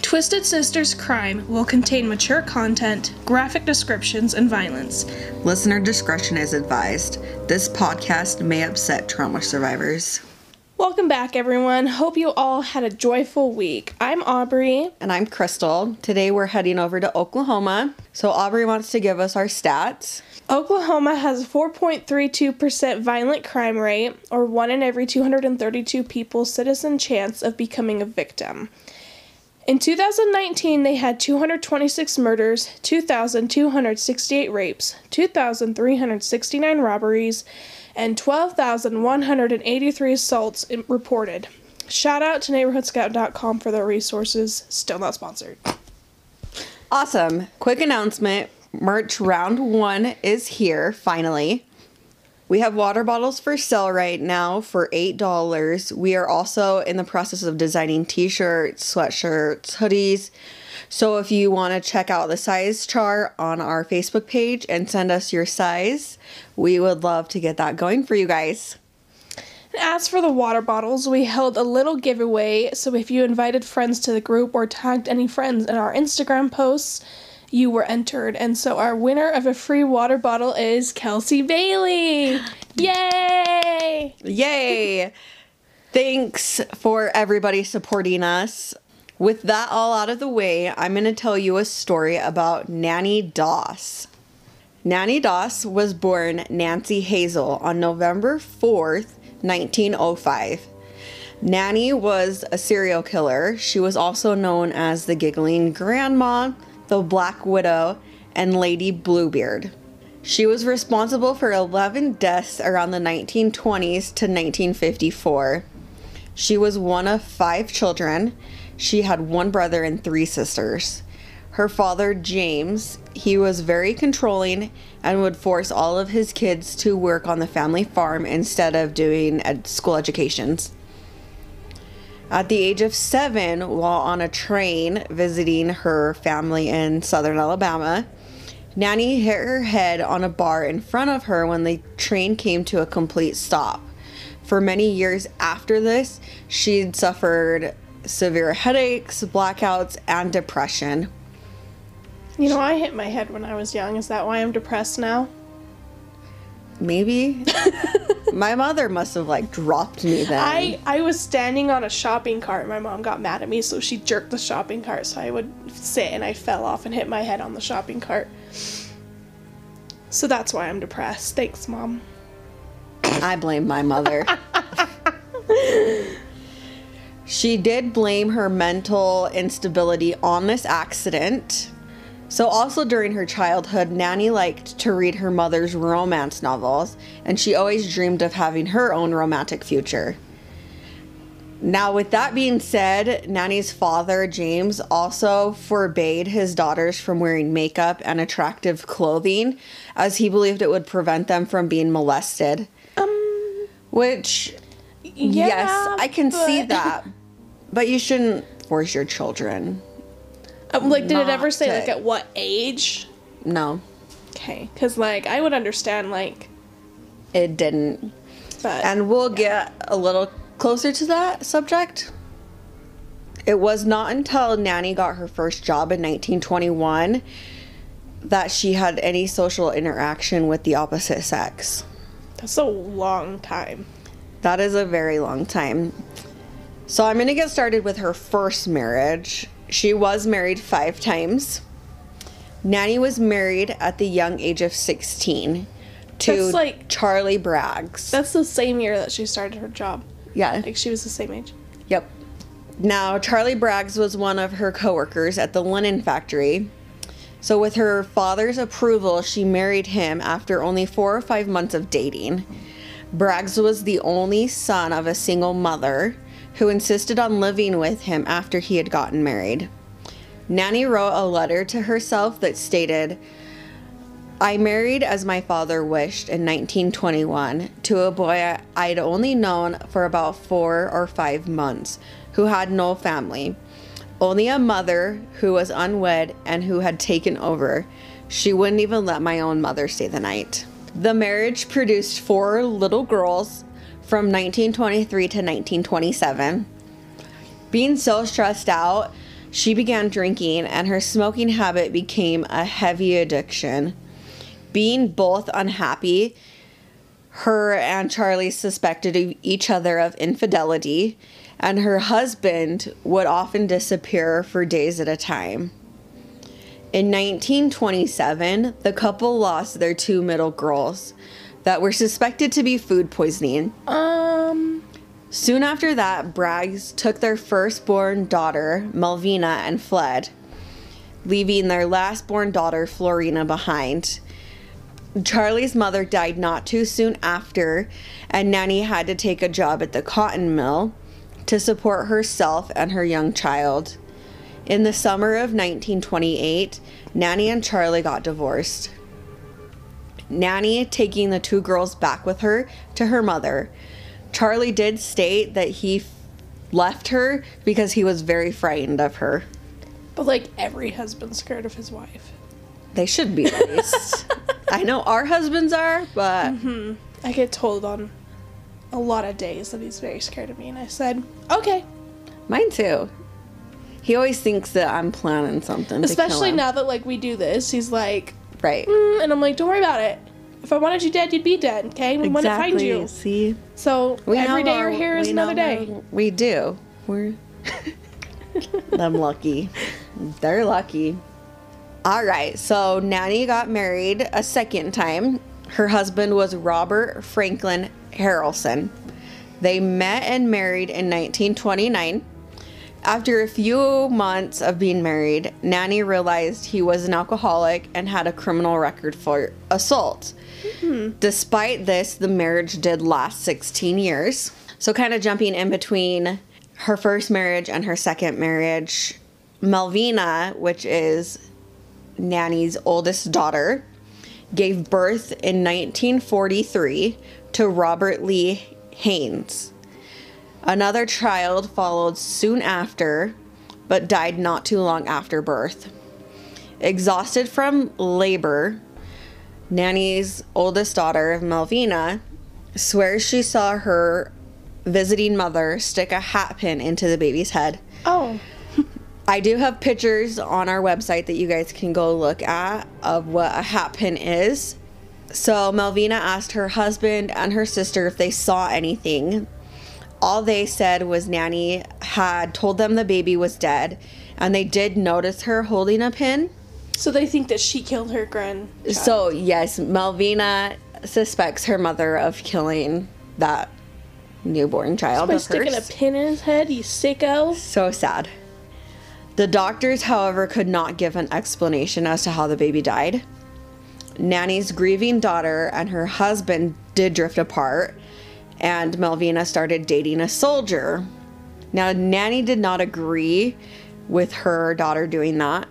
Twisted Sisters Crime will contain mature content, graphic descriptions, and violence. Listener discretion is advised. This podcast may upset trauma survivors. Welcome back, everyone. Hope you all had a joyful week. I'm Aubrey. And I'm Crystal. Today we're heading over to Oklahoma. So Aubrey wants to give us our stats. Oklahoma has a 4.32% violent crime rate, or 1 in every 232 people's citizen chance of becoming a victim. In 2019, they had 226 murders, 2,268 rapes, 2,369 robberies, and 12,183 assaults reported. Shout out to neighborhoodscout.com for their resources. Still not sponsored. Awesome. Quick announcement. Merch round 1 is here, finally. We have water bottles for sale right now for $8. We are also in the process of designing t-shirts, sweatshirts, hoodies. So if you want to check out the size chart on our Facebook page and send us your size, we would love to get that going for you guys. As for the water bottles, we held a little giveaway, so if you invited friends to the group or tagged any friends in our Instagram posts, you were entered. And so our winner of a free water bottle is Kelsey Bailey. Yay! Yay! Thanks for everybody supporting us. With that all out of the way, I'm going to tell you a story about Nanny Doss. Nanny Doss was born Nancy Hazel on November 4th, 1905. Nanny was a serial killer. She was also known as the Giggling Grandma, the Black Widow, and Lady Bluebeard. She was responsible for 11 deaths around the 1920s to 1954. She was one of 5 children. She had 1 brother and 3 sisters. Her father, James, he was very controlling and would force all of his kids to work on the family farm instead of doing school educations. At the age of 7, while on a train visiting her family in southern Alabama, Nanny hit her head on a bar in front of her when the train came to a complete stop. For many years after this, she'd suffered severe headaches, blackouts, and depression. You know, I hit my head when I was young. Is that why I'm depressed now? Maybe. My mother must have dropped me then. I was standing on a shopping cart. My mom got mad at me, so she jerked the shopping cart, so I would sit and I fell off and hit my head on the shopping cart. So that's why I'm depressed. Thanks, Mom. I blame my mother. She did blame her mental instability on this accident. So also during her childhood, Nanny liked to read her mother's romance novels, and she always dreamed of having her own romantic future. Now, with that being said, Nanny's father, James, also forbade his daughters from wearing makeup and attractive clothing, as he believed it would prevent them from being molested. Which, yeah, yes, I can see that, but you shouldn't force your children. Did it ever say, at what age? No. Okay, because, I would understand, It didn't. But, and we'll get a little closer to that subject. It was not until Nanny got her first job in 1921 that she had any social interaction with the opposite sex. That's a long time. That is a very long time. So I'm going to get started with her first marriage. She was married 5 times. Nanny was married at the young age of 16 to Charlie Braggs. That's the same year that she started her job. Yeah. She was the same age. Yep. Now, Charlie Braggs was one of her coworkers at the linen factory. So with her father's approval, she married him after only 4 or 5 months of dating. Braggs was the only son of a single mother who insisted on living with him after he had gotten married. Nanny wrote a letter to herself that stated, "I married as my father wished in 1921 to a boy I'd only known for about 4 or 5 months, who had no family, only a mother who was unwed and who had taken over. She wouldn't even let my own mother stay the night." The marriage produced 4 little girls from 1923 to 1927. Being so stressed out, she began drinking, and her smoking habit became a heavy addiction. Being both unhappy, her and Charlie suspected each other of infidelity, and her husband would often disappear for days at a time. In 1927, the couple lost their 2 middle girls that were suspected to be food poisoning. Soon after that, Braggs took their firstborn daughter, Melvina, and fled, leaving their last-born daughter, Florina, behind. Charlie's mother died not too soon after, and Nanny had to take a job at the cotton mill to support herself and her young child. In the summer of 1928, Nanny and Charlie got divorced. Nanny taking the 2 girls back with her to her mother. Charlie did state that he left her because he was very frightened of her. But, like, every husband's scared of his wife. They should be, at least. I know our husbands are, but... I get told on a lot of days that he's very scared of me, and I said, okay. Mine too. He always thinks that I'm planning something Especially to kill him. now that, like, we do this. He's like... Right. And I'm like, don't worry about it. If I wanted you dead, you'd be dead, okay? We want to find you. See? So, every day you're here is another day. We do. We're... I'm lucky. They're lucky. All right, so Nanny got married a second time. Her husband was Robert Franklin Harrelson. They met and married in 1929. After a few months of being married, Nanny realized he was an alcoholic and had a criminal record for assault. Despite this, the marriage did last 16 years. So kind of jumping in between her first marriage and her second marriage, Melvina, which is Nanny's oldest daughter, gave birth in 1943 to Robert Lee Haynes. Another child followed soon after, but died not too long after birth. Exhausted from labor, Nanny's oldest daughter, Melvina, swears she saw her visiting mother stick a hat pin into the baby's head. Oh. I do have pictures on our website that you guys can go look at of what a hat pin is. So Melvina asked her husband and her sister if they saw anything. All they said was Nanny had told them the baby was dead, and they did notice her holding a pin. So they think that she killed her grandchild. So, yes, Melvina suspects her mother of killing that newborn child By of sticking a hers. pin in his head, you sicko. So sad. The doctors, however, could not give an explanation as to how the baby died. Nanny's grieving daughter and her husband did drift apart, and Melvina started dating a soldier. Now, Nanny did not agree with her daughter doing that,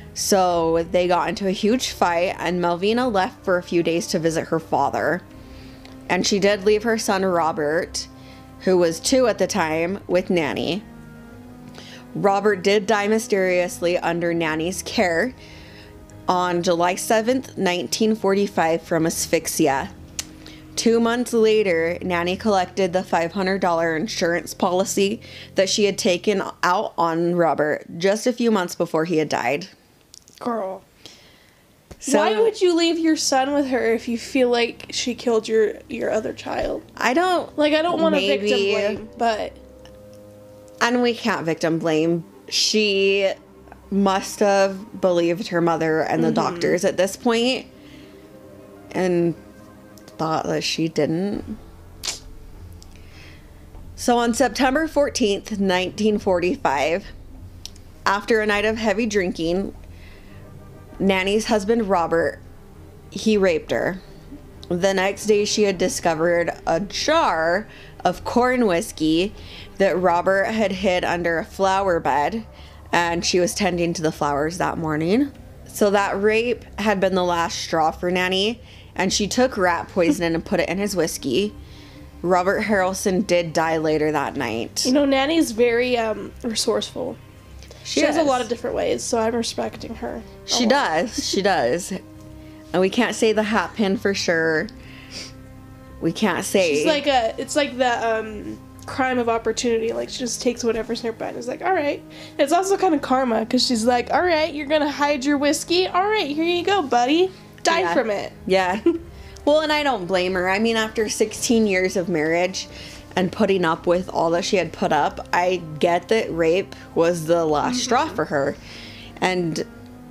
so they got into a huge fight, and Melvina left for a few days to visit her father. And she did leave her son Robert, who was 2 at the time, with Nanny. Robert did die mysteriously under Nanny's care on July 7th, 1945 from asphyxia. 2 months later, Nanny collected the $500 insurance policy that she had taken out on Robert just a few months before he had died. Girl. So, Why would you leave your son with her if you feel like she killed your other child? I don't... Like, I don't want to maybe- victim blame, but... And we can't victim blame. She must have believed her mother and the doctors at this point and thought that she didn't. So on September 14th, 1945, after a night of heavy drinking, Nanny's husband, Robert, he raped her. The next day, she had discovered a jar of corn whiskey that Robert had hid under a flower bed, and she was tending to the flowers that morning. So that rape had been the last straw for Nanny, and she took rat poison and put it in his whiskey. Robert Harrelson did die later that night. You know, Nanny's very resourceful. She has a lot of different ways, so I'm respecting her. She does. She does. And we can't say the hat pin for sure. We can't say. She's like it's like the crime of opportunity. Like, she just takes whatever's nearby and is like, all right. It's also kind of karma, because she's like, all right, you're going to hide your whiskey? All right, here you go, buddy. Die from it. Yeah. Well, and I don't blame her. I mean, after 16 years of marriage and putting up with all that she had put up, I get that rape was the last straw for her. And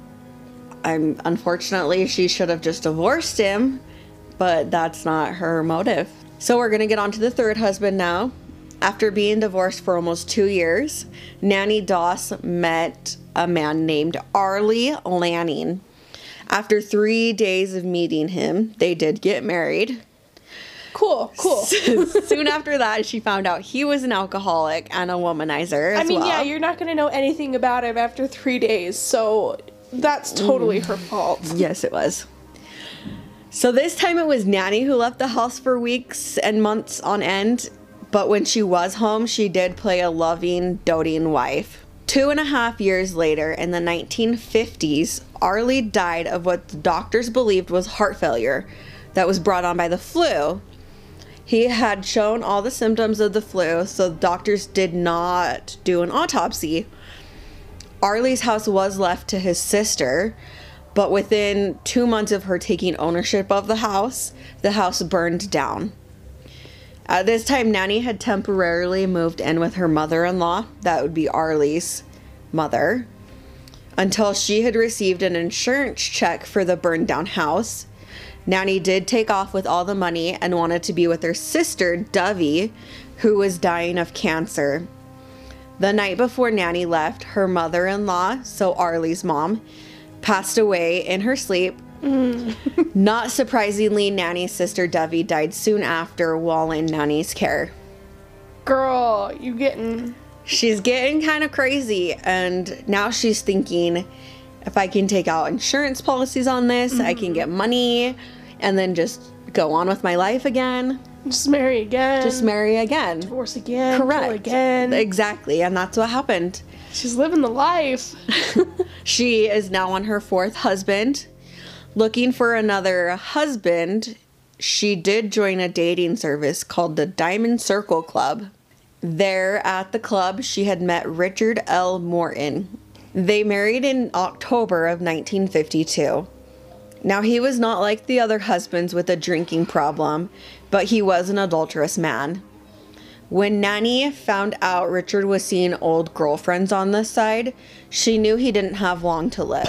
unfortunately, she should have just divorced him, but that's not her motive. So we're going to get on to the third husband now. After being divorced for almost 2 years, Nanny Doss met a man named Arlie Lanning. After 3 days of meeting him, they did get married. Cool. Soon after that, she found out he was an alcoholic and a womanizer as well. Yeah, you're not going to know anything about him after 3 days, so that's totally her fault. Yes, it was. So this time it was Nanny who left the house for weeks and months on end, but when she was home, she did play a loving, doting wife. 2.5 years later, in the 1950s, Arlie died of what the doctors believed was heart failure that was brought on by the flu. He had shown all the symptoms of the flu, so the doctors did not do an autopsy. Arlie's house was left to his sister, but within 2 months of her taking ownership of the house burned down. At this time, Nanny had temporarily moved in with her mother-in-law, that would be Arlie's mother, until she had received an insurance check for the burned down house. Nanny did take off with all the money and wanted to be with her sister, Dovey, who was dying of cancer. The night before Nanny left, her mother-in-law, so Arlie's mom, passed away in her sleep. Not surprisingly, Nanny's sister Dovey died soon after while in Nanny's care. Girl, She's getting kind of crazy, and now she's thinking, if I can take out insurance policies on this, I can get money, and then just go on with my life again. Just marry again. Divorce again. Correct. Kill again. Exactly, and that's what happened. She's living the life. She is now on her fourth husband. Looking for another husband, she did join a dating service called the Diamond Circle Club. There at the club, she had met Richard L. Morton. They married in October of 1952. Now, he was not like the other husbands with a drinking problem, but he was an adulterous man. When Nanny found out Richard was seeing old girlfriends on this side, she knew he didn't have long to live.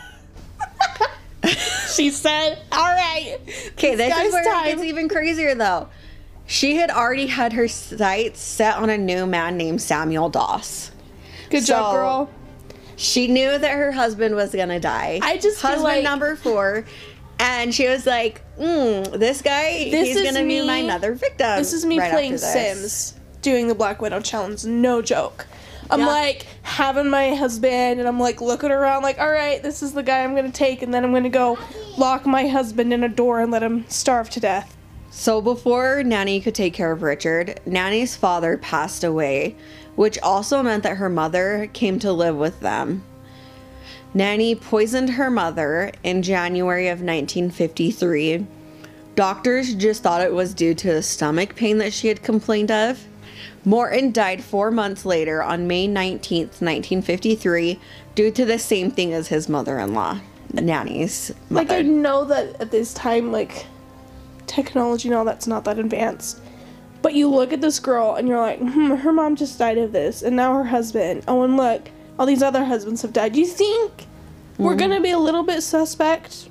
She said, all right. Okay, this is where it gets even crazier, though. She had already had her sights set on a new man named Samuel Doss. Good job, girl. She knew that her husband was going to die. I just feel husband like number 4. And she was like, this guy, he's going to be my another victim. This is me playing Sims, doing the Black Widow challenge. No joke. I'm like having my husband, and I'm like looking around like, all right, this is the guy I'm going to take, and then I'm going to go lock my husband in a door and let him starve to death. So before Nanny could take care of Richard, Nanny's father passed away, which also meant that her mother came to live with them. Nanny poisoned her mother in January of 1953. Doctors just thought it was due to the stomach pain that she had complained of. Morton died 4 months later on May 19th, 1953, due to the same thing as his mother-in-law, Nanny's mother. Like, I know that at this time, like, technology and all that's not that advanced. But you look at this girl and you're like, her mom just died of this, and now her husband. Oh, and look, all these other husbands have died. You think we're gonna be a little bit suspect?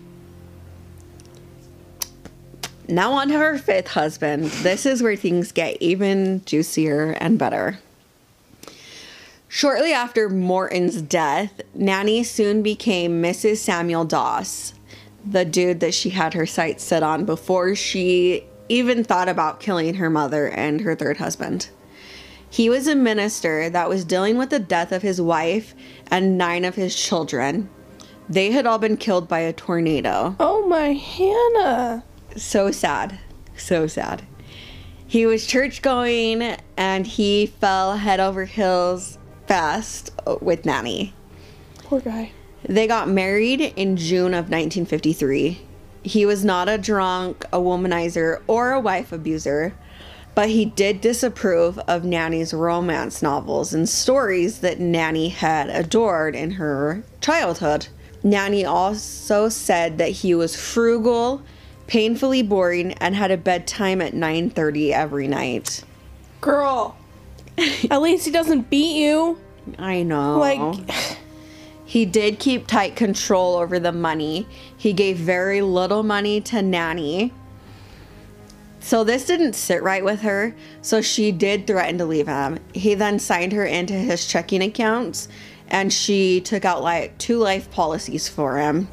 Now on to her fifth husband. This is where things get even juicier and better. Shortly after Morton's death, Nanny soon became Mrs. Samuel Doss, the dude that she had her sights set on before she even thought about killing her mother and her third husband. He was a minister that was dealing with the death of his wife and 9 of his children. They had all been killed by a tornado. Oh my Hannah. So sad. So sad. He was church going and he fell head over heels fast with Nanny. Poor guy. They got married in June of 1953. He was not a drunk, a womanizer, or a wife abuser. But he did disapprove of Nanny's romance novels and stories that Nanny had adored in her childhood. Nanny also said that he was frugal, painfully boring, and had a bedtime at 9:30 every night. Girl, at least he doesn't beat you. I know. Like, he did keep tight control over the money. He gave very little money to Nanny. So this didn't sit right with her, so she did threaten to leave him. He then signed her into his checking accounts, and she took out like 2 life policies for him.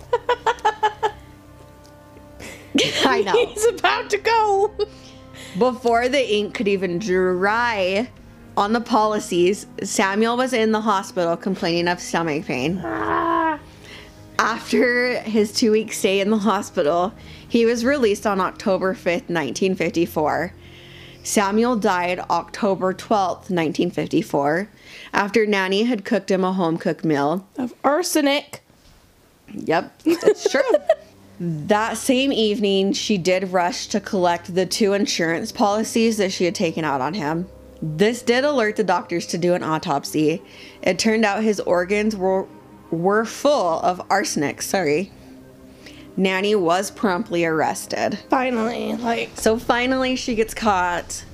I know. He's about to go. Before the ink could even dry on the policies, Samuel was in the hospital complaining of stomach pain. After his 2-week stay in the hospital, he was released on October 5th, 1954. Samuel died October 12th, 1954, after Nanny had cooked him a home-cooked meal. Of arsenic. Yep, it's true. That same evening, she did rush to collect the 2 insurance policies that she had taken out on him. This did alert the doctors to do an autopsy. It turned out his organs were full of arsenic. Nanny was promptly arrested. Finally, So finally she gets caught.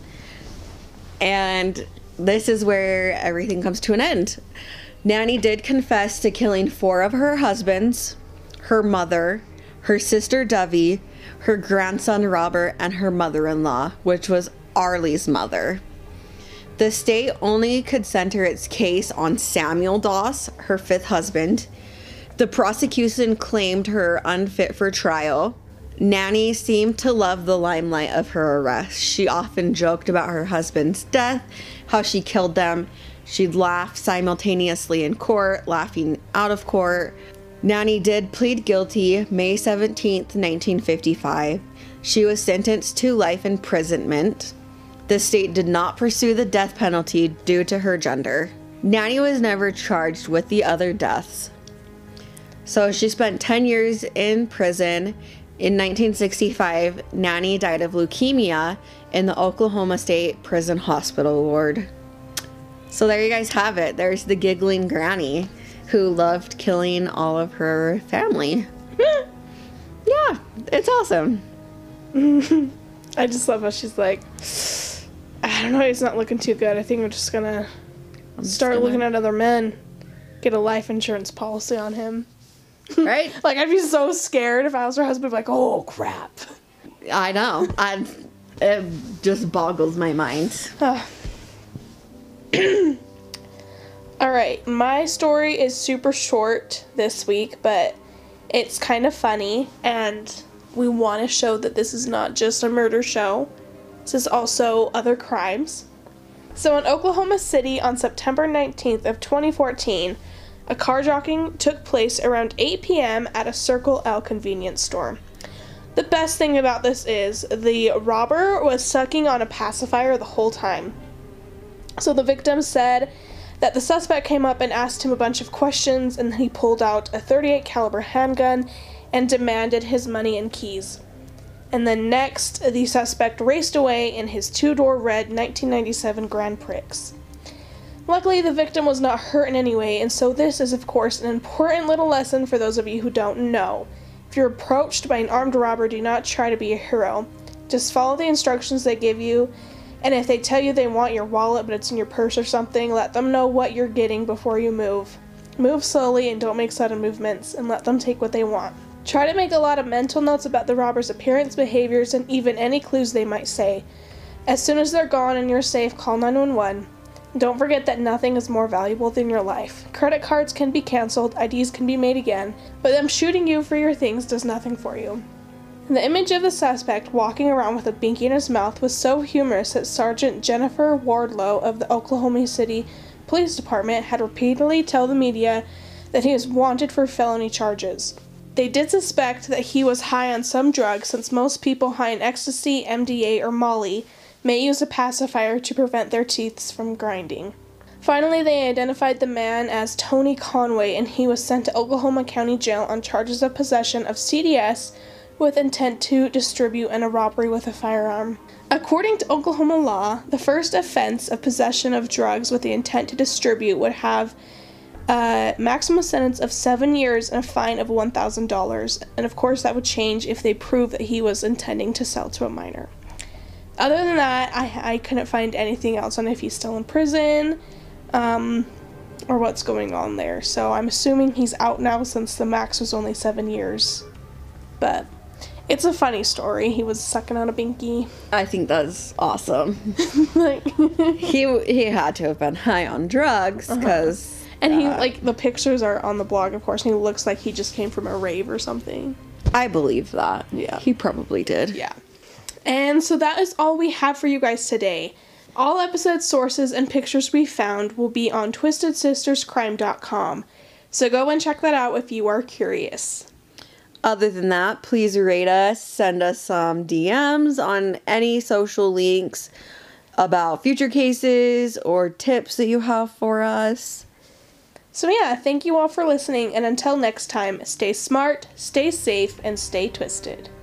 And this is where everything comes to an end. Nanny did confess to killing 4 of her husbands, her mother, her sister Dovey, her grandson Robert, and her mother-in-law, which was Arlie's mother. The state only could center its case on Samuel Doss, her 5th husband. The prosecution claimed her unfit for trial. Nanny seemed to love the limelight of her arrest. She often joked about her husband's death, how she killed them. She'd laugh simultaneously in court, laughing out of court. Nanny did plead guilty May 17th, 1955. She was sentenced to life imprisonment. The state did not pursue the death penalty due to her gender. Nanny was never charged with the other deaths. So she spent 10 years in prison. In 1965, Nanny died of leukemia in the Oklahoma State Prison Hospital ward. So there you guys have it. There's the giggling granny who loved killing all of her family. Yeah, it's awesome. I just love how she's like, I don't know, he's not looking too good. I think I'm just gonna start looking at other men. Get a life insurance policy on him. Right? Like, I'd be so scared if I was her husband. Like, oh, crap. I know. It just boggles my mind. All right, my story is super short this week, but it's kind of funny, and we want to show that this is not just a murder show. This is also other crimes. So in Oklahoma City on September 19th of 2014, a carjacking took place around 8 p.m. at a Circle L convenience store. The best thing about this is the robber was sucking on a pacifier the whole time. So the victim said that the suspect came up and asked him a bunch of questions, and then he pulled out a .38 caliber handgun and demanded his money and keys. And then next, the suspect raced away in his 2-door red 1997 Grand Prix. Luckily, the victim was not hurt in any way, and so this is, of course, an important little lesson for those of you who don't know. If you're approached by an armed robber, do not try to be a hero. Just follow the instructions they give you, and if they tell you they want your wallet but it's in your purse or something, let them know what you're getting before you move. Move slowly and don't make sudden movements, and let them take what they want. Try to make a lot of mental notes about the robber's appearance, behaviors, and even any clues they might say. As soon as they're gone and you're safe, call 911. Don't forget that nothing is more valuable than your life. Credit cards can be canceled, IDs can be made again, but them shooting you for your things does nothing for you. The image of the suspect walking around with a binky in his mouth was so humorous that Sergeant Jennifer Wardlow of the Oklahoma City Police Department had repeatedly told the media that he was wanted for felony charges. They did suspect that he was high on some drug, since most people high on ecstasy, MDA, or Molly may use a pacifier to prevent their teeth from grinding. Finally, they identified the man as Tony Conway, and he was sent to Oklahoma County Jail on charges of possession of CDS, with intent to distribute and a robbery with a firearm. According to Oklahoma law, the first offense of possession of drugs with the intent to distribute would have a maximum sentence of 7 years and a fine of $1,000. And of course, that would change if they prove that he was intending to sell to a minor. Other than that, I couldn't find anything else on if he's still in prison, or what's going on there. So I'm assuming he's out now since the max was only 7 years. But it's a funny story. He was sucking on a binky. I think that's awesome. Like, he had to have been high on drugs because... And he, like, the pictures are on the blog, of course, and he looks like he just came from a rave or something. I believe that. Yeah. He probably did. Yeah. And so that is all we have for you guys today. All episode sources and pictures we found will be on twistedsisterscrime.com. So go and check that out if you are curious. Other than that, please rate us, send us some DMs on any social links about future cases or tips that you have for us. So yeah, thank you all for listening, and until next time, stay smart, stay safe, and stay twisted.